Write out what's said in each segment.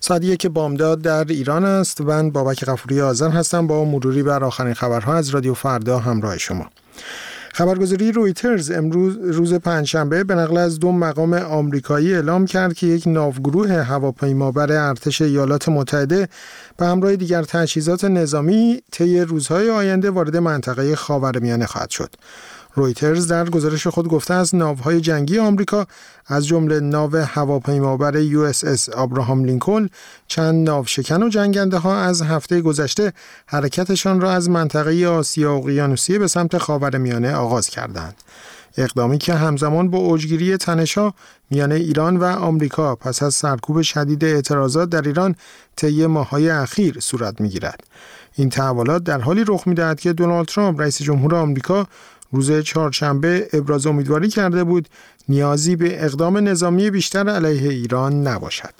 ساعت که بامداد در ایران است. من بابک غفوری آذر هستم با مروری بر آخرین خبرها از رادیو فردا همراه شما. خبرگزاری رویترز امروز روز پنجشنبه به نقل از 2 مقام آمریکایی اعلام کرد که یک ناوگروه هواپیمابر ارتش ایالات متحده به همراه دیگر تجهیزات نظامی طی روزهای آینده وارد منطقه خاورمیانه خواهد شد. رویترز در گزارش خود گفته است ناوهای جنگی آمریکا از جمله ناو هواپیمابر USS آبراهام لینکلن، چند ناوشکن و جنگنده ها از هفته گذشته حرکتشان را از منطقه آسیا اقیانوسیه به سمت خاورمیانه آغاز کردند. اقدامی که همزمان با اوجگیری تنش‌ها میان ایران و آمریکا پس از سرکوب شدید اعتراضات در ایران طی ماه‌های اخیر صورت می‌گیرد. این تحولات در حالی رخ می‌دهد که دونالد ترامپ رئیس جمهور آمریکا روز چهارشنبه ابراز امیدواری کرده بود نیازی به اقدام نظامی بیشتر علیه ایران نباشد.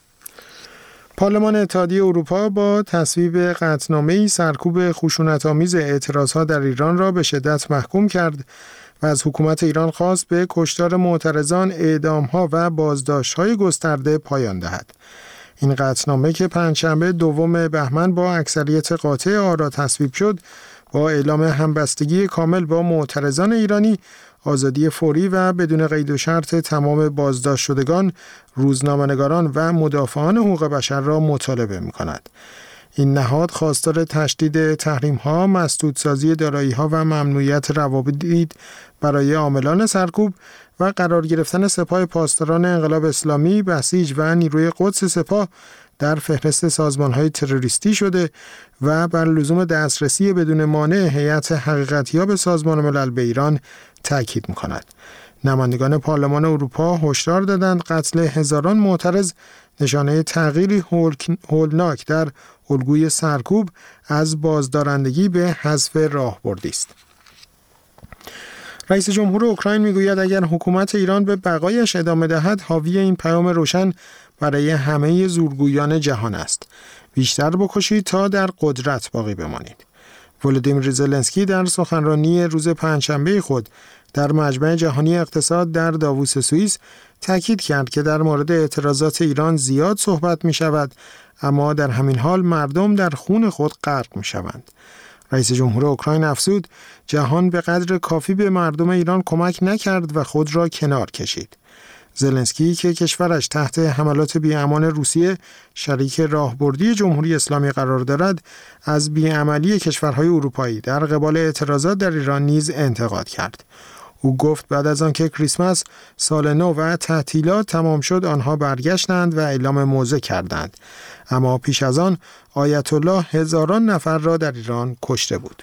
پارلمان اتحادیه اروپا با تصویب قطعنامه‌ای سرکوب خشونت‌آمیز اعتراضها در ایران را به شدت محکوم کرد و از حکومت ایران خواست به کشتار معترضان، اعدام‌ها و بازداشت‌های گسترده پایان دهد. این قطعنامه که پنجشنبه 2 بهمن با اکثریت قاطع آرا تصویب شد، با اعلام همبستگی کامل با معترضان ایرانی، آزادی فوری و بدون قید و شرط تمام بازداشت شدگان، روزنامه‌نگاران و مدافعان حقوق بشر را مطالبه می‌کند. این نهاد خواستار تشدید تحریم‌ها، مسدودسازی دارایی‌ها و ممنوعیت روابط برای عاملان سرکوب و قرار گرفتن سپاه پاسداران انقلاب اسلامی، بسیج و نیروی قدس سپاه در فهرست سازمان‌های تروریستی شده و بر لزوم دسترسی بدون مانع هیئت حقیقتیاب سازمان ملل به ایران تاکید می‌کند. نمایندگان پارلمان اروپا هشدار دادند قتل هزاران معترض نشانه تغییری هولناک در الگوی سرکوب از بازدارندگی به حذف راهبردی است. رئیس جمهور اوکراین میگوید اگر حکومت ایران به بقایش ادامه دهد، حاوی این پیام روشن برای همه زورگویان جهان است: بیشتر بکشید تا در قدرت باقی بمانید. ولودیمیر زلنسکی در سخنرانی روز پنجشنبه خود در مجمع جهانی اقتصاد در داووس سوئیس تاکید کرد که در مورد اعتراضات ایران زیاد صحبت می شود، اما در همین حال مردم در خون خود غرق می شوند. رئیس جمهور اوکراین افزود جهان به قدر کافی به مردم ایران کمک نکرد و خود را کنار کشید. زلنسکی که کشورش تحت حملات بی‌امان روسیه شریک راهبردی جمهوری اسلامی قرار دارد، از بی‌عملی کشورهای اروپایی در قبال اعتراضات در ایران نیز انتقاد کرد. او گفت بعد از آنکه کریسمس، سال نو و تعطیلات تمام شد، آنها برگشتند و اعلام موضع کردند، اما پیش از آن آیت الله هزاران نفر را در ایران کشته بود.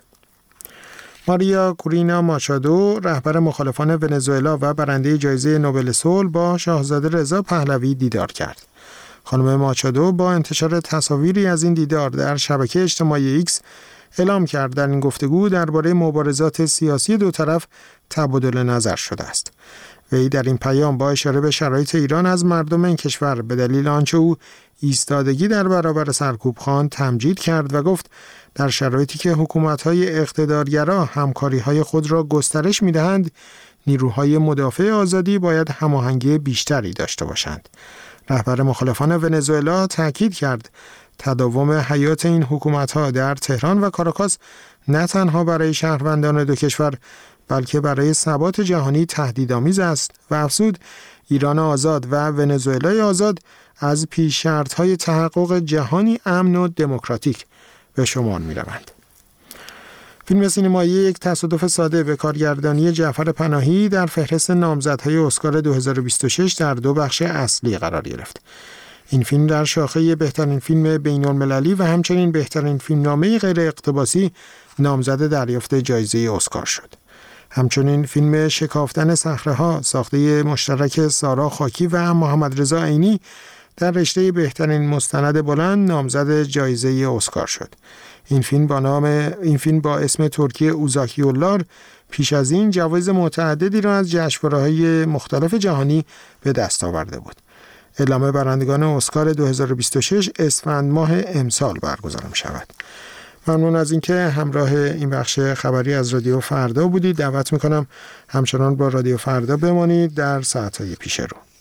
ماریا کورینا ماچادو، رهبر مخالفان ونزوئلا و برنده جایزه نوبل صلح، با شاهزاده رضا پهلوی دیدار کرد. خانم ماچادو با انتشار تصاویری از این دیدار در شبکه اجتماعی ایکس اعلام کرد در این گفتگو درباره مبارزات سیاسی دو طرف تبادل نظر شده است. وی در این پیام با اشاره به شرایط ایران از مردم این کشور به دلیل آنچه او ایستادگی در برابر سرکوب خواند تمجید کرد و گفت در شرایطی که حکومت‌های اقتدارگرا همکاری‌های خود را گسترش می‌دهند، نیروهای مدافع آزادی باید هماهنگی بیشتری داشته باشند. رهبر مخالفان ونزوئلا تاکید کرد تداوم حیات این حکومت‌ها در تهران و کاراکاس نه تنها برای شهروندان دو کشور بلکه برای ثبات جهانی تهدیدآمیز است و افزود ایران آزاد و ونزوئلای آزاد از پیش شرط‌های تحقق جهانی امن و دموکراتیک به شمار می‌روند. فیلم سینمایی یک تصادف ساده به کارگردانی جعفر پناهی در فهرست نامزدهای اسکار 2026 در 2 بخش اصلی قرار گرفت. این فیلم در شاخه بهترین فیلم بین‌المللی و همچنین بهترین فیلمنامه غیر اقتباسی نامزد دریافت جایزه اسکار شد. همچنین فیلم شکافتن صخره‌ها ساخته مشترک سارا خاکی و محمد رضا عینی در رشته بهترین مستند بلند نامزد جایزه اسکار شد. این فیلم با اسم ترکی اوزاکیولار پیش از این جوایز متعددی را از جشنواره‌های مختلف جهانی به دست آورده بود. اعلام برندگان اسکار 2026 اسفند ماه امسال برگزار می‌شود. ممنون از اینکه همراه این بخش خبری از رادیو فردا بودید. دعوت می‌کنم همچنان با رادیو فردا بمانید در ساعت‌های پیش رو.